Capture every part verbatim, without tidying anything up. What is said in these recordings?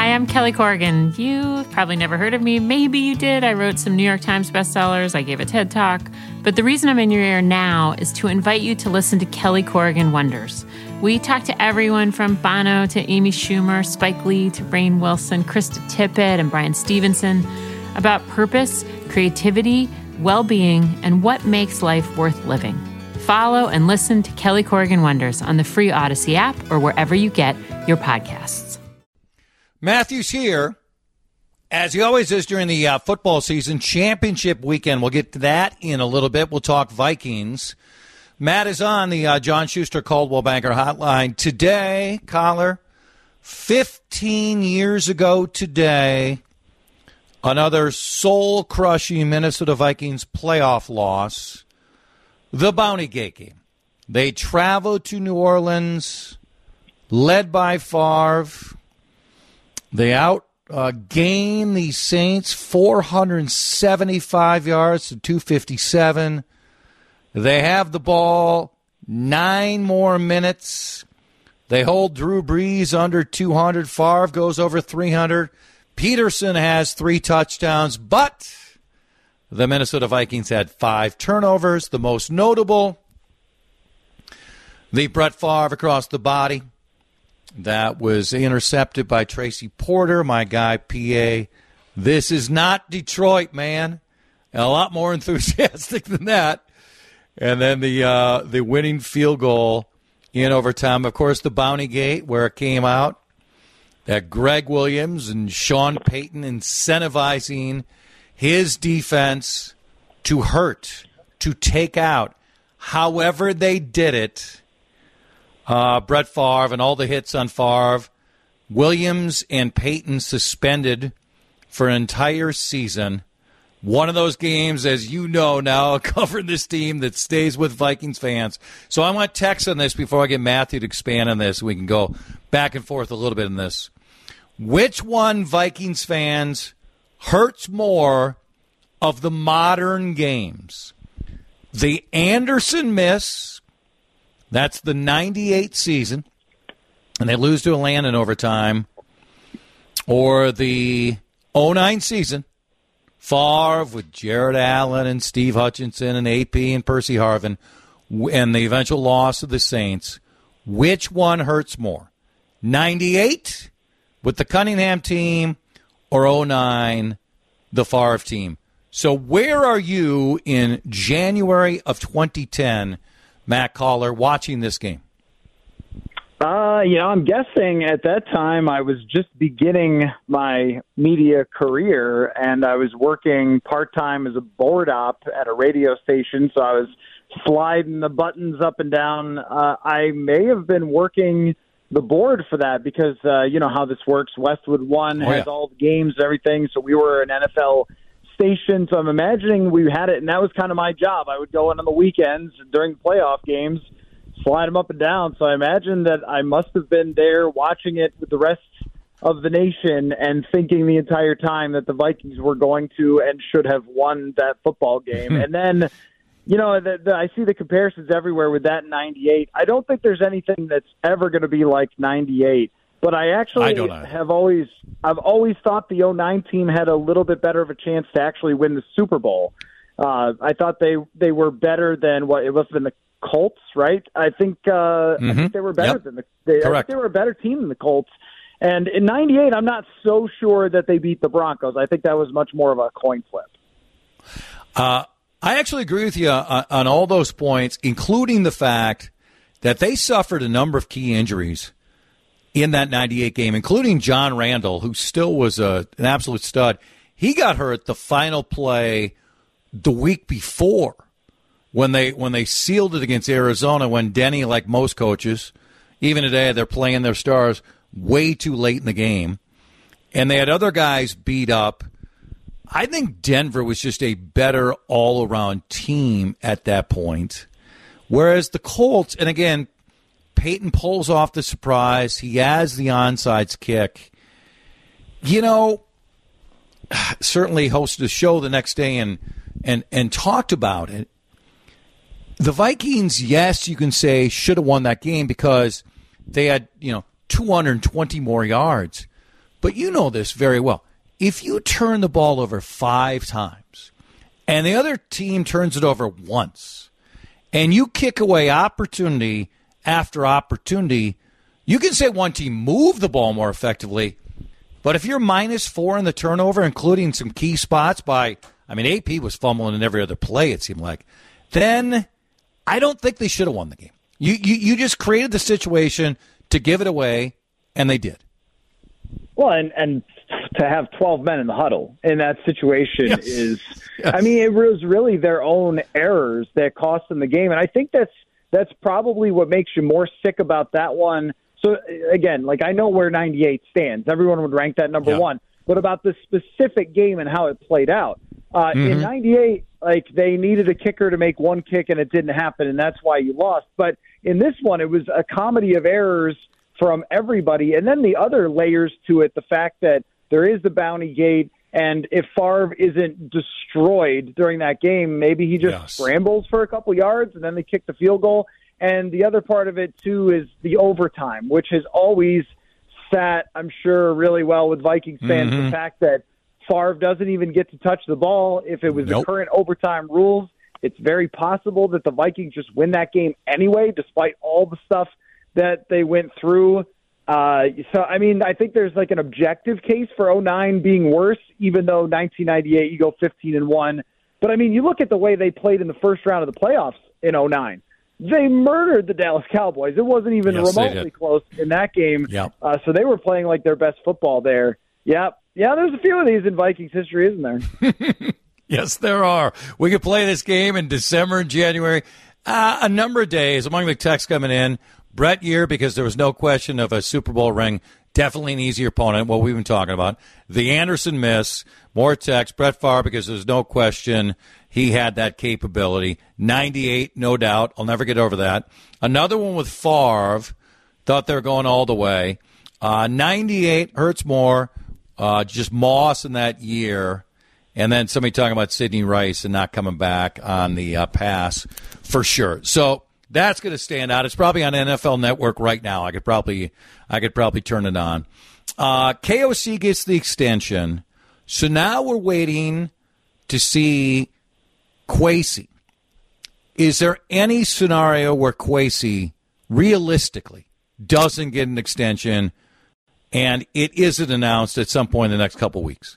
Hi, I'm Kelly Corrigan. You've probably never heard of me. Maybe you did. I wrote some New York Times bestsellers. I gave a TED Talk. But the reason I'm in your ear now is to invite you to listen to Kelly Corrigan Wonders. We talk to everyone from Bono to Amy Schumer, Spike Lee to Rainn Wilson, Krista Tippett, and Brian Stevenson about purpose, creativity, well-being, and what makes life worth living. Follow and listen to Kelly Corrigan Wonders on the free Odyssey app or wherever you get your podcasts. Matthew's here, as he always is during the uh, football season, championship weekend. We'll get to that in a little bit. We'll talk Vikings. Matt is on the uh, John Schuster Coldwell Banker Hotline. Today, caller, fifteen years ago today, another soul-crushing Minnesota Vikings playoff loss. The Bounty Gate game. They traveled to New Orleans, led by Favre. They outgained uh, the Saints four hundred seventy-five yards to two fifty-seven. They have the ball nine more minutes. They hold Drew Brees under two hundred. Favre goes over three hundred. Peterson has three touchdowns, but the Minnesota Vikings had five turnovers. The most notable, the Brett Favre across the body. That was intercepted by Tracy Porter, my guy, P A. This is not Detroit, man. A lot more enthusiastic than that. And then the uh, the winning field goal in overtime. Of course, the Bounty Gate, where it came out that Greg Williams and Sean Payton incentivizing his defense to hurt, to take out. However they did it, uh, Brett Favre and all the hits on Favre, Williams and Payton suspended for an entire season. One of those games, as you know now, covering this team that stays with Vikings fans. So I want text on this before I get Matthew to expand on this. We can go back and forth a little bit in this. Which one, Vikings fans, hurts more of the modern games? The Anderson miss, that's the ninety-eight season, and they lose to Atlanta in overtime, or the oh nine season, Favre with Jared Allen and Steve Hutchinson and A P and Percy Harvin, and the eventual loss of the Saints. Which one hurts more? ninety-eight with the Cunningham team, or oh nine, the Favre team? So where are you in January of twenty ten, Matt Caller, watching this game? Uh, you know, I'm guessing at that time I was just beginning my media career, and I was working part-time as a board op at a radio station, so I was sliding the buttons up and down. Uh, I may have been working the board for that because, uh, you know how this works. Westwood One oh, has yeah. all the games and everything, so we were an N F L station, so I'm imagining we had it, and that was kind of my job. I would go in on the weekends during the playoff games, slide them up and down, so I imagine that I must have been there watching it with the rest of the nation and thinking the entire time that the Vikings were going to and should have won that football game. And then, you know, the, the, I see the comparisons everywhere with that ninety-eight. I don't think there's anything that's ever going to be like ninety-eight. But I actually I don't know. have always, I've always thought the oh nine team had a little bit better of a chance to actually win the Super Bowl. Uh, I thought they, they were better than what it was than the Colts, right? I think uh, mm-hmm. I think they were better yep. than the. They, I think they were a better team than the Colts. And in ninety-eight, I'm not so sure that they beat the Broncos. I think that was much more of a coin flip. Uh, I actually agree with you on, on all those points, including the fact that they suffered a number of key injuries in that ninety-eight game, including John Randall, who still was a, an absolute stud. He got hurt the final play the week before when they when they sealed it against Arizona, when Denny, like most coaches, even today, they're playing their stars way too late in the game. And they had other guys beat up. I think Denver was just a better all-around team at that point. Whereas the Colts, and again, Peyton pulls off the surprise. He has the onside kick. You know, certainly hosted a show the next day and and and talked about it. The Vikings, yes, you can say, should have won that game because they had, you know, two hundred twenty more yards. but you know this very well. If you turn the ball over five times and the other team turns it over once and you kick away opportunity after opportunity, you can say one team moved the ball more effectively. But if you're minus four in the turnover, including some key spots by, I mean, A P was fumbling in every other play, it seemed like, then I don't think they should have won the game. You, you you just created the situation to give it away, and they did. Well, and, and to have twelve men in the huddle in that situation yes. is, yes. I mean, it was really their own errors that cost them the game. And I think that's that's probably what makes you more sick about that one. So, again, like I know where ninety-eight stands. Everyone would rank that number yeah. one. But about the specific game and how it played out. Uh, mm-hmm. In ninety-eight, like they needed a kicker to make one kick, and it didn't happen, and that's why you lost. But in this one, it was a comedy of errors from everybody. And then the other layers to it, the fact that there is the bounty gate, and if Favre isn't destroyed during that game, maybe he just yes. scrambles for a couple yards, and then they kick the field goal. And the other part of it, too, is the overtime, which has always sat, I'm sure, really well with Vikings fans, mm-hmm. the fact that Favre doesn't even get to touch the ball. If it was nope. the current overtime rules, it's very possible that the Vikings just win that game anyway, despite all the stuff that they went through. Uh, so, I mean, I think there's like an objective case for oh nine being worse, even though nineteen ninety-eight you go fifteen and one. But, I mean, you look at the way they played in the first round of the playoffs in oh nine. They murdered the Dallas Cowboys. It wasn't even yes, remotely close in that game. Yep. Uh, so they were playing like their best football there. Yep. Yeah, there's a few of these in Vikings history, isn't there? Yes, there are. We could play this game in December and January. Uh, a number of days. Among the texts coming in, Brett Year, because there was no question of a Super Bowl ring, definitely an easier opponent, what we've been talking about. The Anderson miss, more text. Brett Favre, because there's no question he had that capability. ninety-eight, no doubt. I'll never get over that. Another one with Favre, thought they were going all the way. Uh, ninety-eight hurts more. Uh, just Moss in that year. And then somebody talking about Sidney Rice and not coming back on the uh, pass for sure. So that's going to stand out. It's probably on N F L Network right now. I could probably I could probably turn it on. Uh, K O C gets the extension. So now we're waiting to see Kwesi. Is there any scenario where Kwesi realistically doesn't get an extension and it isn't announced at some point in the next couple weeks?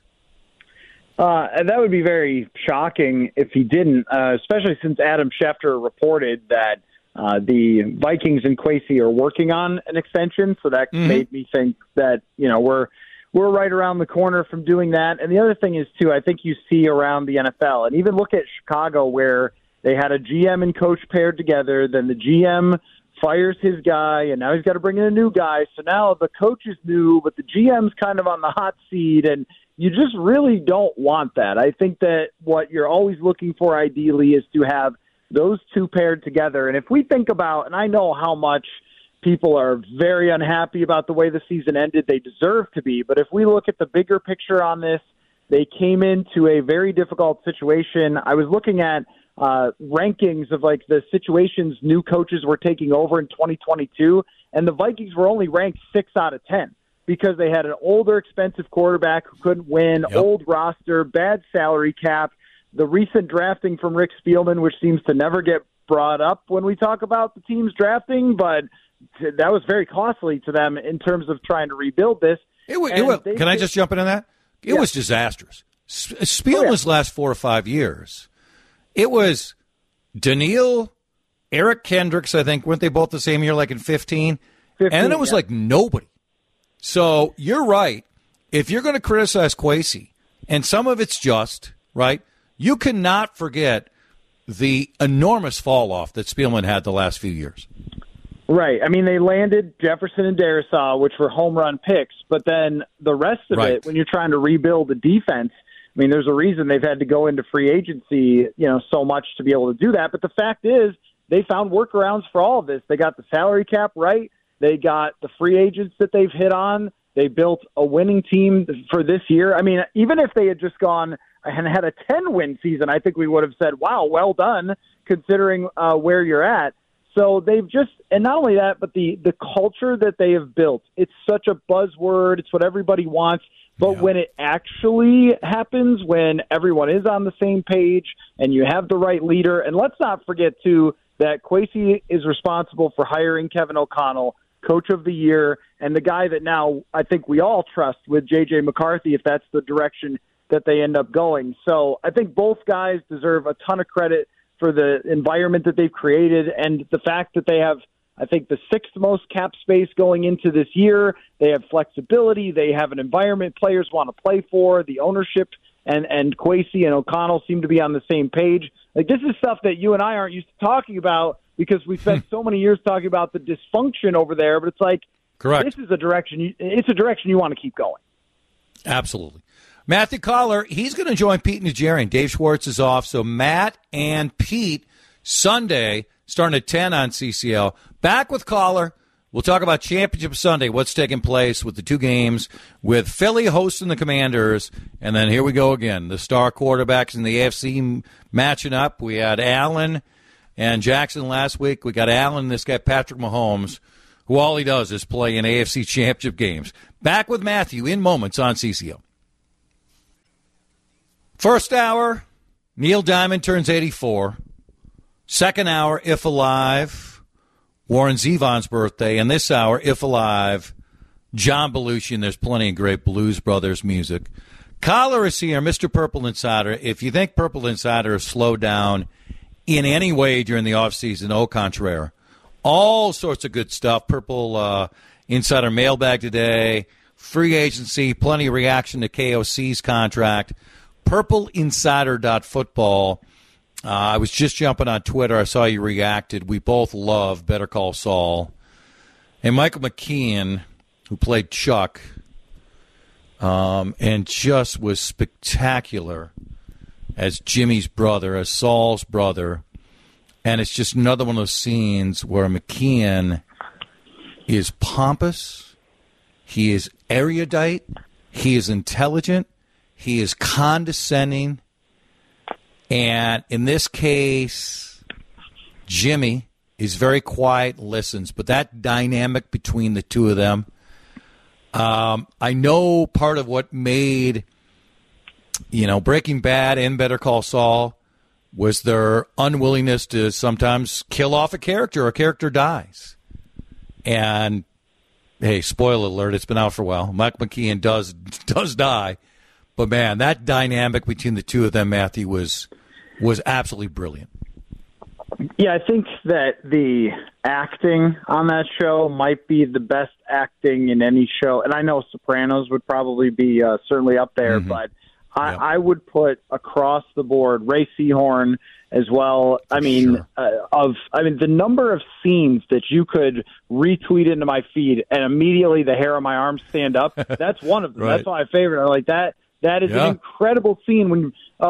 Uh, and that would be very shocking if he didn't, uh, especially since Adam Schefter reported that uh, the Vikings and Kwesi are working on an extension. So that mm-hmm. made me think that, you know, we're we're right around the corner from doing that. And the other thing is, too, I think you see around the N F L, and even look at Chicago where they had a G M and coach paired together, then the G M fires his guy, and now he's got to bring in a new guy. So now the coach is new, but the G M's kind of on the hot seat, and you just really don't want that. I think that what you're always looking for ideally is to have those two paired together. And if we think about, and I know how much people are very unhappy about the way the season ended, they deserve to be, but if we look at the bigger picture on this, they came into a very difficult situation. I was looking at uh, rankings of like the situations new coaches were taking over in twenty twenty-two, and the Vikings were only ranked six out of ten. Because they had an older, expensive quarterback who couldn't win, yep. old roster, bad salary cap, the recent drafting from Rick Spielman, which seems to never get brought up when we talk about the team's drafting, but that was very costly to them in terms of trying to rebuild this. It was, it was, can did, I just jump into that? It yeah. was disastrous. Spielman's oh, yeah. last four or five years, it was Daniil, Eric Kendricks, I think, weren't they both the same year, like in fifteen? fifteen and then it was yeah. like nobody. So you're right. If you're going to criticize Kwesi, and some of it's just, right, you cannot forget the enormous fall-off that Spielman had the last few years. Right. I mean, they landed Jefferson and Darisaw, which were home run picks, but then the rest of right. it, when you're trying to rebuild the defense, I mean, there's a reason they've had to go into free agency, you know, so much to be able to do that. But the fact is, they found workarounds for all of this. They got the salary cap right. They got the free agents that they've hit on. They built a winning team for this year. I mean, even if they had just gone and had a ten-win season, I think we would have said, wow, well done, considering uh, where you're at. So they've just, and not only that, but the, the culture that they have built, it's such a buzzword. It's what everybody wants. But yeah. when it actually happens, when everyone is on the same page and you have the right leader, and let's not forget, too, that Kwesi is responsible for hiring Kevin O'Connell, Coach of the Year, and the guy that now I think we all trust with J J McCarthy, if that's the direction that they end up going. So I think both guys deserve a ton of credit for the environment that they've created and the fact that they have, I think, the sixth most cap space going into this year. They have flexibility. They have an environment players want to play for. The ownership and, and Kwesi and O'Connell seem to be on the same page. Like, this is stuff that you and I aren't used to talking about because we spent so many years talking about the dysfunction over there. But it's like, correct. This is a direction. You, it's a direction you want to keep going. Absolutely. Matthew Coller, he's going to join Pete Najarian. Dave Schwartz is off, so Matt and Pete Sunday starting at ten on C C L. Back with Coller. We'll talk about Championship Sunday, what's taking place with the two games, with Philly hosting the Commanders, and then here we go again. The star quarterbacks in the A F C matching up. We had Allen and Jackson last week. We got Allen, this guy Patrick Mahomes, who all he does is play in A F C Championship games. Back with Matthew in moments on C C L. First hour, Neil Diamond turns eighty-four. Second hour, If Alive, Warren Zevon's birthday. And this hour, If Alive, John Belushi, and there's plenty of great Blues Brothers music. Coller is here, Mister Purple Insider. If you think Purple Insider has slowed down in any way during the offseason, au contraire. All sorts of good stuff. Purple uh, Insider mailbag today, free agency, plenty of reaction to K O C's contract. purple insider dot football. Uh, I was just jumping on Twitter. I saw you reacted. We both love Better Call Saul. And Michael McKean, who played Chuck, um, and just was spectacular as Jimmy's brother, as Saul's brother. And it's just another one of those scenes where McKean is pompous, he is erudite, he is intelligent, he is condescending, and in this case, Jimmy is very quiet, listens, but that dynamic between the two of them, um, I know part of what made, you know, Breaking Bad and Better Call Saul was their unwillingness to sometimes kill off a character. A character dies. And, hey, spoiler alert, it's been out for a while. Mike McKean does does die. But, man, that dynamic between the two of them, Matthew, was was absolutely brilliant. Yeah, I think that the acting on that show might be the best acting in any show. And I know Sopranos would probably be uh, certainly up there, mm-hmm. but I, yeah. I would put across the board Ray Seahorn as well. I mean, sure. uh, of I mean the number of scenes that you could retweet into my feed and immediately the hair on my arms stand up. That's one of them. Right. That's my favorite. I like that. That is yeah. an incredible scene when uh,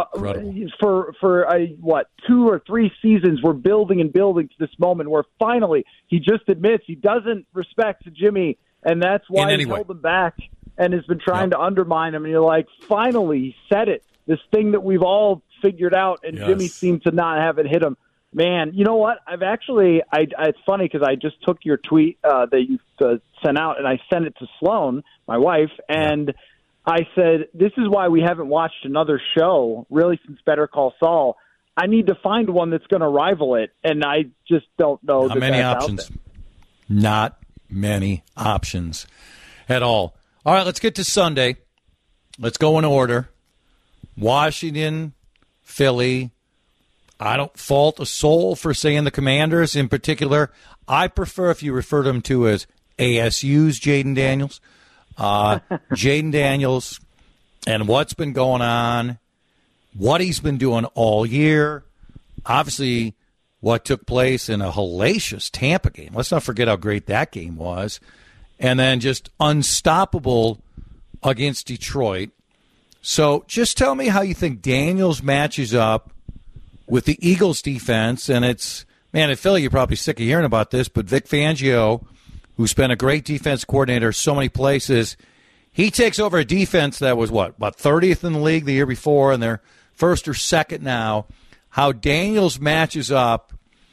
for for uh, what two or three seasons we're building and building to this moment where finally he just admits he doesn't respect Jimmy, and that's why he held him back and has been trying yep. to undermine him. And you're like, finally, he said it. This thing that we've all figured out, and yes. Jimmy seemed to not have it hit him. Man, you know what? I've actually, I, I, it's funny because I just took your tweet uh, that you uh, sent out, and I sent it to Sloan, my wife, and. Yeah. I said, this is why we haven't watched another show, really, since Better Call Saul. I need to find one that's going to rival it, and I just don't know. Not that many that's options. Out there. Not many options at all. All right, let's get to Sunday. Let's go in order. Washington, Philly. I don't fault a soul for saying the Commanders in particular. I prefer if you refer to them to as A S U's Jaden Daniels. Uh, Jaden Daniels and what's been going on, what he's been doing all year, obviously what took place in a hellacious Tampa game. Let's not forget how great that game was. And then just unstoppable against Detroit. So just tell me how you think Daniels matches up with the Eagles defense. And it's, man, in Philly, you're probably sick of hearing about this, but Vic Fangio, who's been a great defense coordinator so many places, he takes over a defense that was, what, about thirtieth in the league the year before, and they're first or second now. How Daniels matches up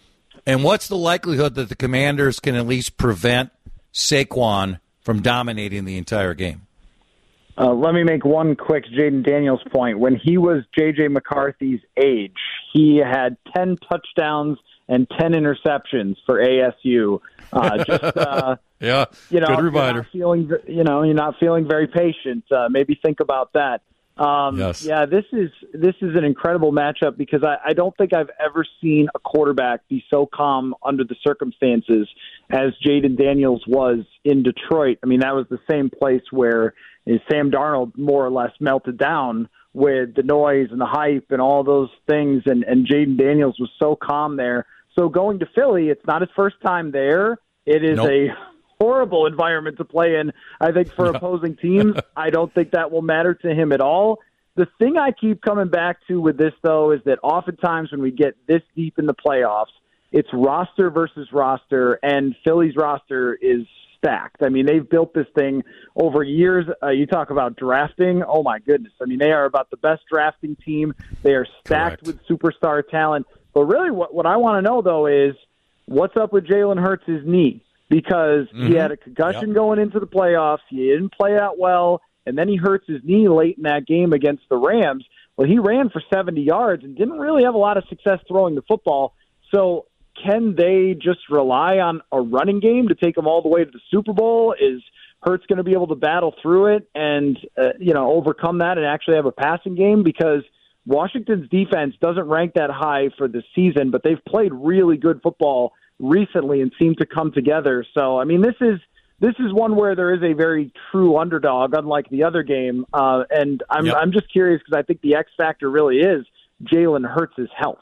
And what's the likelihood that the Commanders can at least prevent Saquon from dominating the entire game? Uh, let me make one quick Jaden Daniels point. When he was J J McCarthy's age, he had ten touchdowns and ten interceptions for A S U. Uh, just uh, yeah, you know, good reminder. You're not feeling, you know, you're not feeling very patient. Uh, maybe think about that. Um, yes. Yeah, this is this is an incredible matchup because I, I don't think I've ever seen a quarterback be so calm under the circumstances as Jaden Daniels was in Detroit. I mean, that was the same place where Sam Darnold more or less melted down with the noise and the hype and all those things, and, and Jaden Daniels was so calm there. So going to Philly, it's not his first time there. It is nope. a horrible environment to play in, I think, for no. opposing teams. I don't think that will matter to him at all. The thing I keep coming back to with this, though, is that oftentimes when we get this deep in the playoffs, it's roster versus roster, and Philly's roster is stacked. I mean, they've built this thing over years. Uh, you talk about drafting. Oh, my goodness. I mean, they are about the best drafting team. They are stacked Correct. with superstar talent. But really what, what I want to know, though, is what's up with Jalen Hurts' knee? Because mm-hmm. he had a concussion yep. going into the playoffs. He didn't play out well, and then he hurts his knee late in that game against the Rams. Well, he ran for seventy yards and didn't really have a lot of success throwing the football. So can they just rely on a running game to take them all the way to the Super Bowl? Is Hurts going to be able to battle through it and uh, you know overcome that and actually have a passing game? Because Washington's defense doesn't rank that high for the season, but they've played really good football recently and seem to come together. So, I mean, this is this is one where there is a very true underdog, unlike the other game. Uh, and I'm yep. I'm just curious because I think the X factor really is Jalen Hurts' health.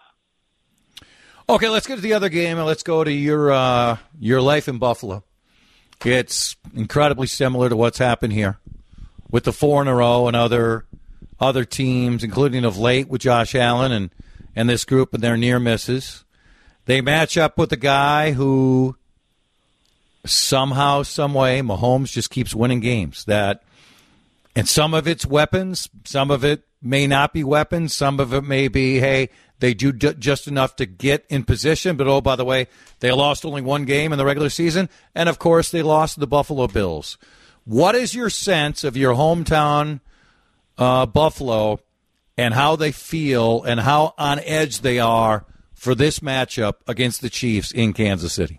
Okay, let's get to the other game, and let's go to your uh, your life in Buffalo. It's incredibly similar to what's happened here with the four in a row and other other teams, including of late with Josh Allen and, and this group and their near misses. They match up with a guy who somehow, some way, Mahomes just keeps winning games. That, and some of it's weapons, some of it may not be weapons, some of it may be, hey, they do d- just enough to get in position, but oh, by the way, they lost only one game in the regular season, and of course they lost to the Buffalo Bills. What is your sense of your hometown uh, Buffalo and how they feel and how on edge they are for this matchup against the Chiefs in Kansas City?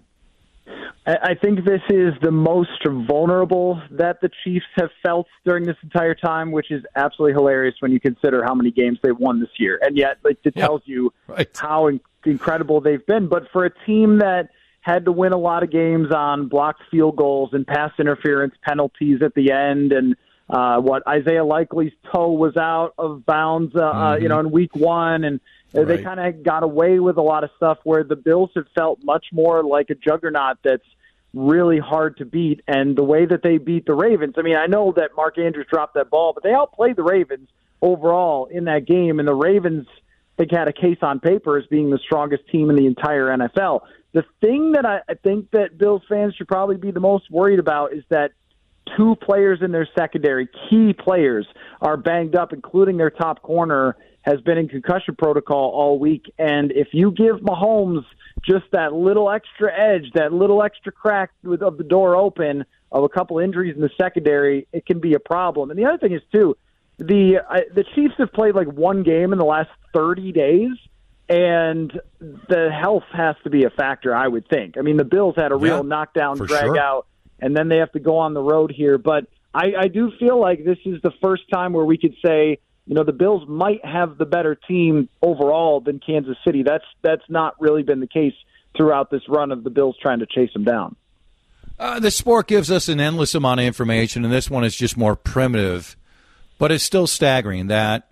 I think this is the most vulnerable that the Chiefs have felt during this entire time, which is absolutely hilarious when you consider how many games they've won this year. And yet, like, it tells yeah, you right. how in- incredible they've been. But for a team that had to win a lot of games on blocked field goals and pass interference penalties at the end, and uh, what Isaiah Likely's toe was out of bounds, uh, mm-hmm. uh, you know, in week one, and Right. They kind of got away with a lot of stuff where the Bills have felt much more like a juggernaut that's really hard to beat. And the way that they beat the Ravens, I mean, I know that Mark Andrews dropped that ball, but they outplayed the Ravens overall in that game. And the Ravens, I think, had a case on paper as being the strongest team in the entire N F L. The thing that I, I think that Bills fans should probably be the most worried about is that two players in their secondary, key players, are banged up, including their top corner, has been in concussion protocol all week. And if you give Mahomes just that little extra edge, that little extra crack with, of the door open of a couple injuries in the secondary, it can be a problem. And the other thing is, too, the uh, the Chiefs have played like one game in the last thirty days, and the health has to be a factor, I would think. I mean, the Bills had a real yeah, knockdown, drag sure. out, and then they have to go on the road here. But I, I do feel like this is the first time where we could say, you know, the Bills might have the better team overall than Kansas City. That's that's not really been the case throughout this run of the Bills trying to chase them down. Uh, the sport gives us an endless amount of information, and this one is just more primitive. But it's still staggering that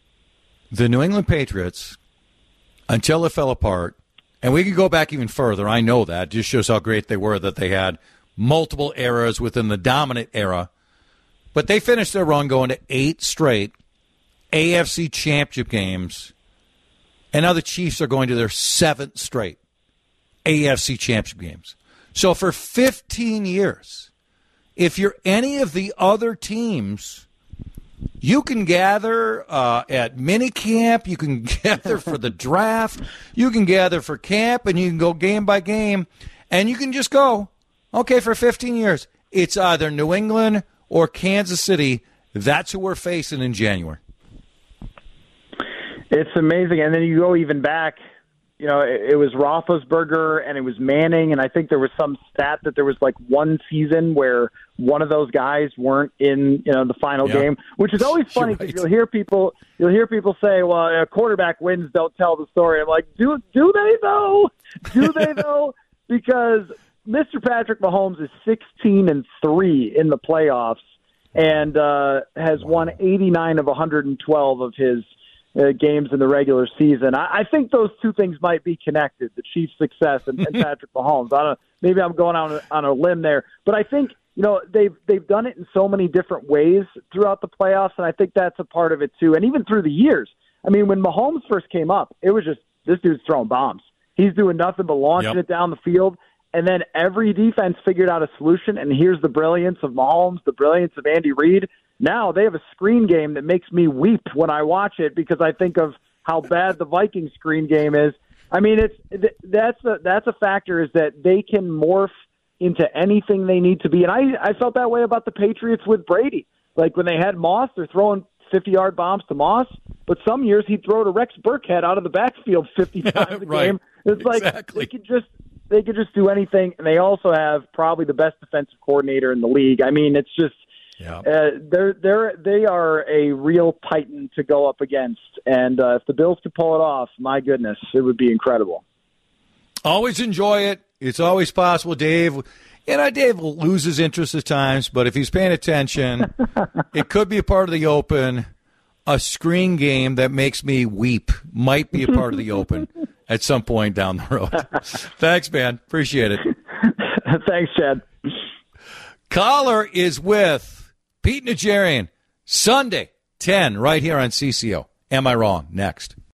the New England Patriots, until it fell apart, and we can go back even further, I know that, it just shows how great they were, that they had multiple eras within the dominant era. But they finished their run going to eight straight A F C championship games, and now the Chiefs are going to their seventh straight A F C championship games. So for fifteen years, if you're any of the other teams You can gather uh, at mini camp. You can gather for the draft. You can gather for camp, and you can go game by game. And you can just go, okay, for fifteen years. It's either New England or Kansas City. That's who we're facing in January. It's amazing. And then you go even back, you know, it, it was Roethlisberger and it was Manning, and I think there was some stat that there was like one season where one of those guys weren't in, you know, the final yeah. game, which is always funny because right. you'll hear people you'll hear people say, well, a quarterback wins don't tell the story. I'm like, do do they though? Do they though? Because Mister Patrick Mahomes is sixteen and three in the playoffs and uh, has won eighty-nine of one hundred twelve of his Uh, games in the regular season. I, I think those two things might be connected, the Chiefs' success and, and Patrick Mahomes. I don't know, maybe I'm going on a, on a limb there, but I think, you know, they've they've done it in so many different ways throughout the playoffs, and I think that's a part of it too. And even through the years, I mean, when Mahomes first came up, it was just this dude's throwing bombs. He's doing nothing but launching yep. it down the field, and then every defense figured out a solution. And here's the brilliance of Mahomes, the brilliance of Andy Reid. Now they have a screen game that makes me weep when I watch it because I think of how bad the Vikings screen game is. I mean, it's that's a, that's a factor is that they can morph into anything they need to be. And I, I felt that way about the Patriots with Brady. Like when they had Moss, they're throwing fifty-yard bombs to Moss, but some years he'd throw to Rex Burkhead out of the backfield fifty times a right. game. It's like exactly. they could just they could just do anything, and they also have probably the best defensive coordinator in the league. I mean, it's just yeah. uh, they're they're they are a real titan to go up against, and uh, if the Bills could pull it off, my goodness, it would be incredible. Always enjoy it. It's always possible, Dave. You know, Dave loses interest at times, but if he's paying attention, it could be a part of the Open. A screen game that makes me weep might be a part of the Open at some point down the road. Thanks, man. Appreciate it. Thanks, Chad. Caller is with Pete Najarian, Sunday, ten, right here on C C O. Am I wrong? Next.